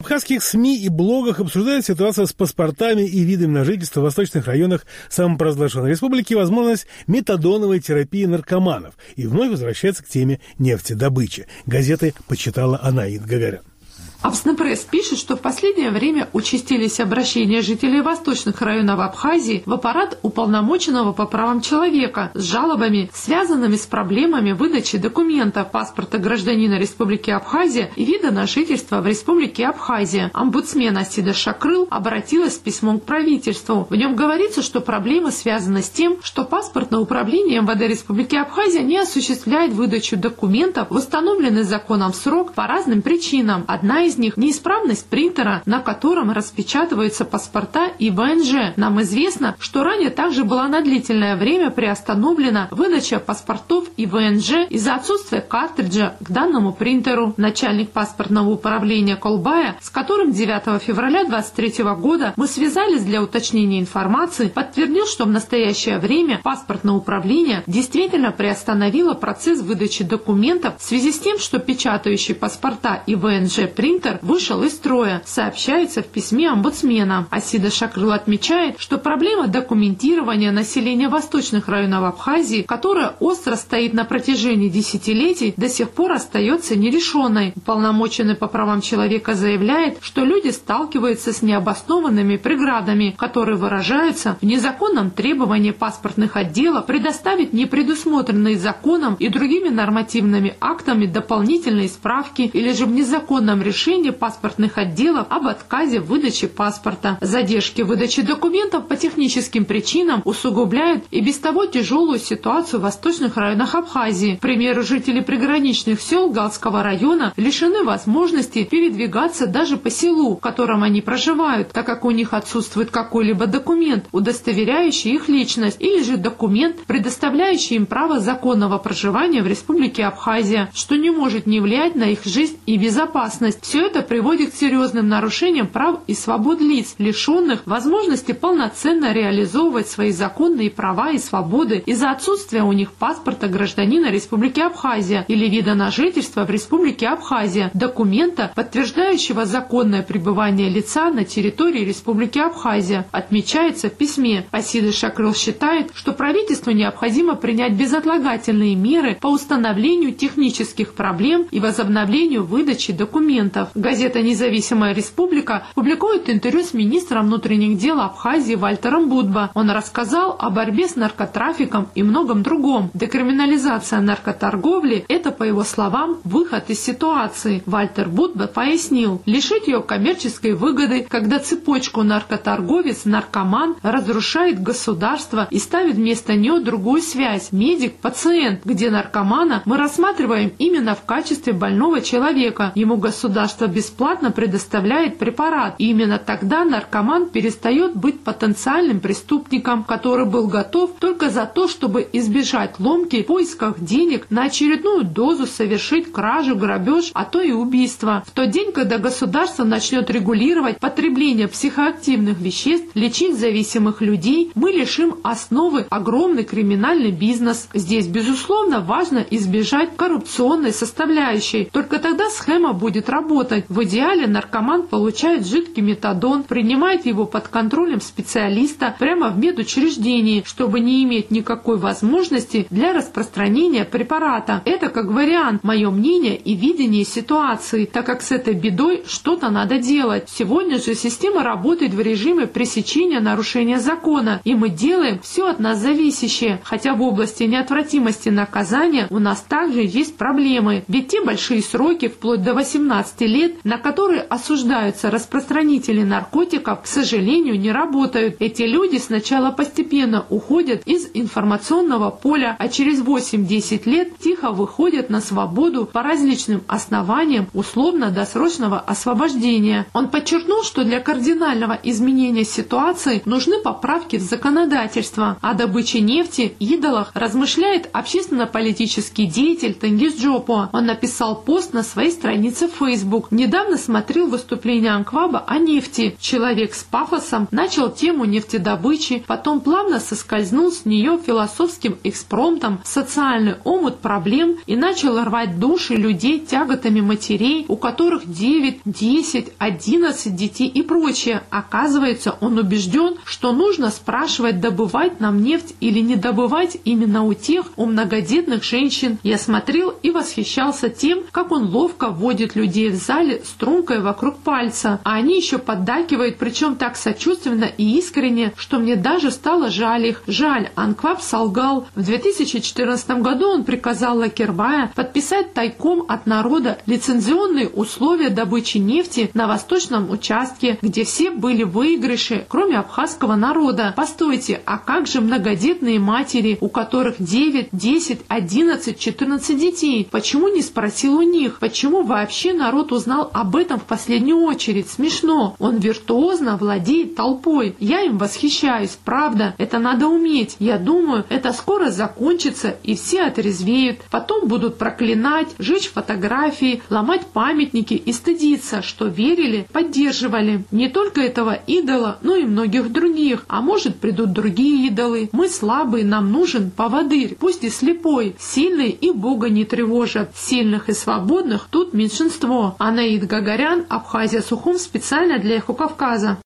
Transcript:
абхазских СМИ и блогах обсуждают ситуацию с паспортами и видами на жительство в восточных районах самопровозглашенной республики, возможность метадоновой терапии наркоманов. И вновь возвращается к теме нефтедобычи. Газеты почитала Анаит Гагарян. Абснепресс пишет, что в последнее время участились обращения жителей восточных районов Абхазии в аппарат уполномоченного по правам человека с жалобами, связанными с проблемами выдачи документов, паспорта гражданина Республики Абхазия и вида на жительство в Республике Абхазия. Омбудсмен Асида Шакрыл обратилась с письмом к правительству. В нем говорится, что проблема связана с тем, что паспортное управление МВД Республики Абхазия не осуществляет выдачу документов в установленный законом срок по разным причинам. Одна из них – неисправность принтера, на котором распечатываются паспорта и ВНЖ. Нам известно, что ранее также была на длительное время приостановлена выдача паспортов и ВНЖ из-за отсутствия картриджа к данному принтеру. Начальник паспортного управления Колбая, с которым 9 февраля 2023 года мы связались для уточнения информации, подтвердил, что в настоящее время паспортное управление действительно приостановило процесс выдачи документов в связи с тем, что печатающий паспорта и ВНЖ принтер вышел из строя, сообщается в письме омбудсмена. Асида Шакрыл отмечает, что проблема документирования населения восточных районов Абхазии, которая остро стоит на протяжении десятилетий, до сих пор остается нерешенной. Уполномоченный по правам человека заявляет, что люди сталкиваются с необоснованными преградами, которые выражаются в незаконном требовании паспортных отделов предоставить непредусмотренные законом и другими нормативными актами дополнительные справки или же в незаконном решении паспортных отделов об отказе в выдаче паспорта. Задержки выдачи документов по техническим причинам усугубляют и без того тяжелую ситуацию в восточных районах Абхазии. К примеру, жители приграничных сел Галского района лишены возможности передвигаться даже по селу, в котором они проживают, так как у них отсутствует какой-либо документ, удостоверяющий их личность, или же документ, предоставляющий им право законного проживания в Республике Абхазия, что не может не влиять на их жизнь и безопасность. Все это приводит к серьезным нарушениям прав и свобод лиц, лишенных возможности полноценно реализовывать свои законные права и свободы из-за отсутствия у них паспорта гражданина Республики Абхазия или вида на жительство в Республике Абхазия, документа, подтверждающего законное пребывание лица на территории Республики Абхазия. Отмечается в письме. Асида Шакрыл считает, что правительству необходимо принять безотлагательные меры по установлению технических проблем и возобновлению выдачи документов. Газета «Независимая республика» публикует интервью с министром внутренних дел Абхазии Вальтером Будба. Он рассказал о борьбе с наркотрафиком и многом другом. Декриминализация наркоторговли – это, по его словам, выход из ситуации. Вальтер Будба пояснил, лишить ее коммерческой выгоды, когда цепочку наркоторговец-наркоман разрушает государство и ставит вместо нее другую связь – медик-пациент, где наркомана мы рассматриваем именно в качестве больного человека. Ему государство бесплатно предоставляет препарат, и именно тогда наркоман перестает быть потенциальным преступником, который был готов только за то, чтобы избежать ломки в поисках денег на очередную дозу, совершить кражу, грабеж, а то и убийство. В тот день, когда государство начнет регулировать потребление психоактивных веществ, лечить зависимых людей, мы лишим основы огромный криминальный бизнес. Здесь, безусловно, важно избежать коррупционной составляющей. Только тогда схема будет работать. В идеале наркоман получает жидкий метадон, принимает его под контролем специалиста прямо в медучреждении, чтобы не иметь никакой возможности для распространения препарата. Это как вариант, мое мнение и видение ситуации, так как с этой бедой что-то надо делать. Сегодня же система работает в режиме пресечения нарушения закона, и мы делаем все от нас зависящее, хотя в области неотвратимости наказания у нас также есть проблемы, ведь те большие сроки, вплоть до 18 лет, на которые осуждаются распространители наркотиков, к сожалению, не работают. Эти люди сначала постепенно уходят из информационного поля, а через 8-10 лет тихо выходят на свободу по различным основаниям условно-досрочного освобождения. Он подчеркнул, что для кардинального изменения ситуации нужны поправки в законодательство. О добыче нефти, идолах размышляет общественно-политический деятель Тенгиз Джопо. Он написал пост на своей странице в Facebook. Facebook. Недавно смотрел выступление Анкваба о нефти. Человек с пафосом начал тему нефтедобычи, потом плавно соскользнул с нее философским экспромтом в социальный омут проблем и начал рвать души людей тяготами матерей, у которых 9, 10, 11 детей и прочее. Оказывается, он убежден, что нужно спрашивать, добывать нам нефть или не добывать именно у многодетных женщин. Я смотрел и восхищался тем, как он ловко вводит людей в зале стрункой вокруг пальца, а они еще поддакивают, причем так сочувственно и искренне, что мне даже стало жаль их. Жаль, Анкваб солгал. В 2014 году он приказал Лакербая подписать тайком от народа лицензионные условия добычи нефти на восточном участке, где все были выигрыши, кроме абхазского народа. Постойте, а как же многодетные матери, у которых 9, 10, 11, 14 детей? Почему не спросил у них? Почему вообще народ узнал об этом в последнюю очередь? Смешно. Он виртуозно владеет толпой. Я им восхищаюсь, правда. Это надо уметь. Я думаю, это скоро закончится, и все отрезвеют. Потом будут проклинать, жечь фотографии, ломать памятники и стыдиться, что верили, поддерживали. Не только этого идола, но и многих других. А может, придут другие идолы. Мы слабые, нам нужен поводырь, пусть и слепой. Сильные и Бога не тревожат. Сильных и свободных тут меньшинство. Анаид Гагарян, Абхазия, Сухум, специально для Эхо Кавказа.